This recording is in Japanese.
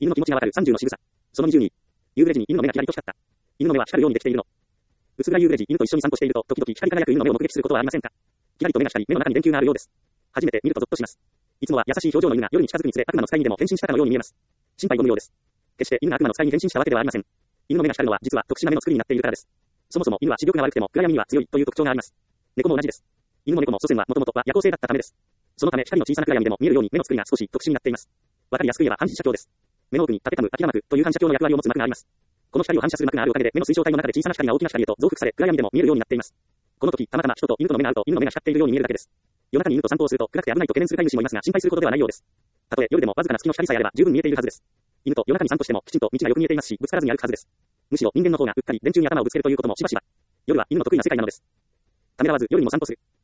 犬の気持ちがわかる30の仕草。その22。夕暮れ時に犬の目がキラリと光った。犬の目は光るようにできているの。薄暗い夕暮れ時、犬と一緒に散歩していると、時々光り輝く犬の目を目撃することはありませんか。キラリと目が光り、目の中に電球があるようです。初めて見るとゾッとします。いつもは優しい表情の犬が夜に近づくにつれ悪魔の使いにでも変身したかのように見えます。心配ご無用です。決して犬が悪魔の使いに変身したわけではありません。犬の目が光るのは実は特殊な目の作りになっているからです。そもそも犬は視力が悪くても暗闇には強いという特徴があります。猫も同じです。犬も猫も祖先はもともとは夜行性だったためです。そのため光の小さな暗闇でも見えるように目の作りが少し特殊になっています。わかりやすく言えば反射鏡です。目の奥にタペタム、アキラ膜という反射鏡の役割を持つ膜があります。この光を反射する膜があるおかげで目の水晶体の中で小さな光が大きな光へと増幅され暗闇でも見えるようになっています。この時たまたま人と犬との目が合うと犬の目が光っているように見えるだけです。夜中に犬と散歩をすると暗くて危ないと懸念する飼い主もいますが心配することではないようです。たとえ夜でもわずかな月の光さえあれば十分見えているはずです。犬と夜中に散歩してもきちんと道がよく見えていますしぶつからずに歩くはずです。むしろ人間の方がうっかり電柱に頭をぶつけるということもしばしば。夜は犬の得意な世界なのです。ためらわず夜にも散歩する。